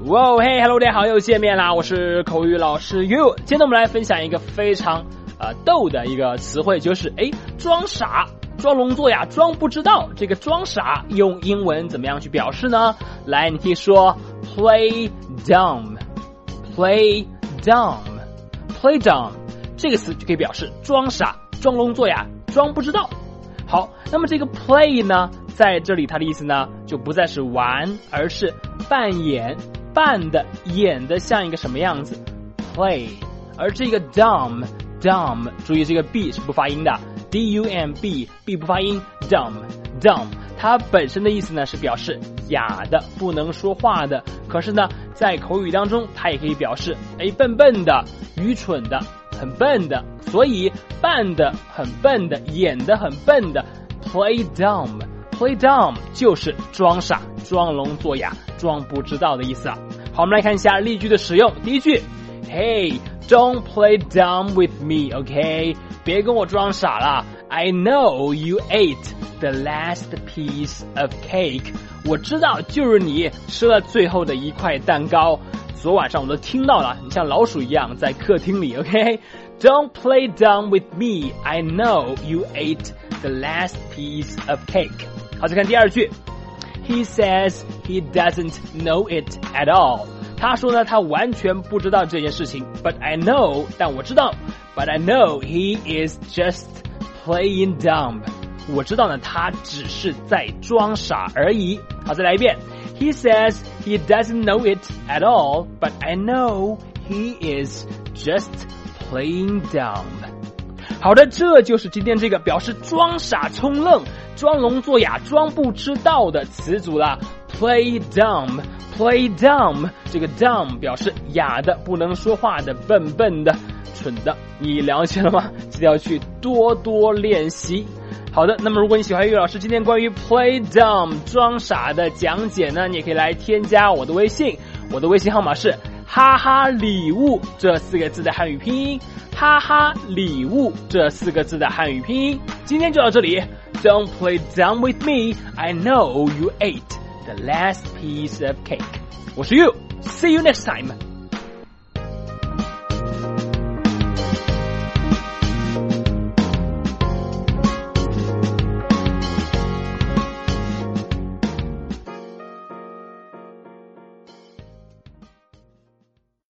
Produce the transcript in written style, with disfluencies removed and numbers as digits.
哇嘿 ，Hello， 大家好，又见面啦！我是口语老师 You。今天我们来分享一个非常逗的一个词汇，就是装傻、装聋作哑、装不知道。这个装傻用英文怎么样去表示呢？来，你可以说 play dumb，play dumb，play dumb 这个词就可以表示装傻、装聋作哑、装不知道。好，那么这个 play 呢，在这里它的意思呢，就不再是玩，而是扮演。扮的演的像一个什么样子 play， 而这个 dumb 注意这个 b 是不发音的 dumb 不发音 dumb 它本身的意思呢是表示哑的不能说话的，可是呢在口语当中它也可以表示笨笨的愚蠢的很笨的，所以扮的很笨的演的很笨的 play dumb 就是装傻装聋作哑装不知道的意思啊。好，我们来看一下例句的使用。第一句 Hey, don't play dumb with me, okay? 别跟我装傻了。I know you ate the last piece of cake. 我知道就是你吃了最后的一块蛋糕。昨晚上我都听到了，你像老鼠一样在客厅里 okay? Don't play dumb with me. I know you ate the last piece of cake. 好，再看第二句He says he doesn't know it at all. 他说呢，他完全不知道这件事情。But I know, 但我知道。But I know he is just playing dumb. 我知道呢，他只是在装傻而已。好，再来一遍。He says he doesn't know it at all. But I know he is just playing dumb. 好的，这就是今天这个表示装傻充愣装聋作哑装不知道的词组了。 play dumb 这个 dumb 表示哑的不能说话的笨笨的蠢的，你了解了吗？记得要去多多练习。好的，那么如果你喜欢粤语老师今天关于 play dumb 装傻的讲解呢，你也可以来添加我的微信，我的微信号码是哈哈礼物这4个字的汉语拼音，哈哈礼物这4个字的汉语拼音。今天就到这里。Don't play dumb with me. I know you ate the last piece of cake. 我是 You. See you next time.